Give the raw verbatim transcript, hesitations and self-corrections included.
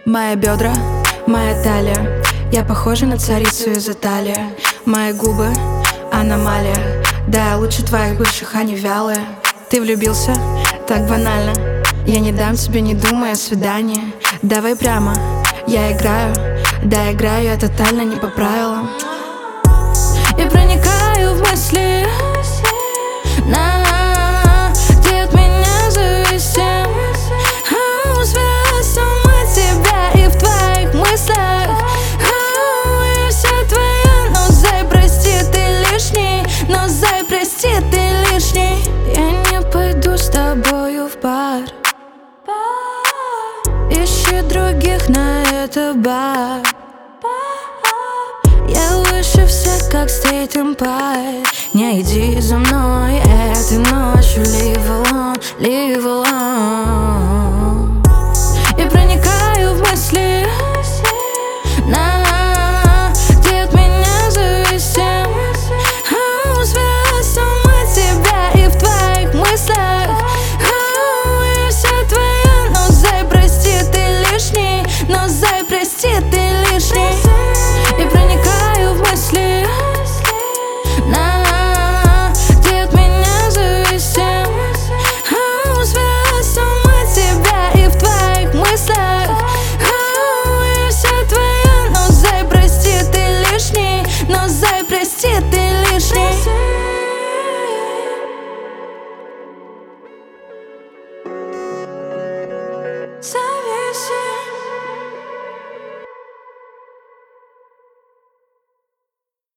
Мои бедра, моя талия, я похожа на царицу из Италии. Мои губы — аномалия, да, я лучше твоих бывших, они вялые. Ты влюбился? Так банально. Я не дам тебе, не думая о свидании. Давай прямо, я играю, да, играю я тотально не по правилам. Я проникаю в мысли, на ты от меня зависим. Успела сама тебя и в твоих мыслях. Я вся твоя, но зай, прости, ты лишний. Но зай, прости, ты лишний. Я не пойду с тобою в бар. Ищи других на это бар. Я выше всех, как State Empire. Не иди за мной этой ночью, leave alone, leave alone. Я проникаю в мысли, на ты от меня зависим. Успела сама тебя и в твоих мыслях. Я вся твоя, но зай, прости, ты лишний. Но зай, прости, ты лишний. Я проникаю в мысли, на ты от меня зависим. Успела сама тебя и в твоих мыслях. Я вся твоя, но зай, прости, ты лишний. Но зай, прости, ты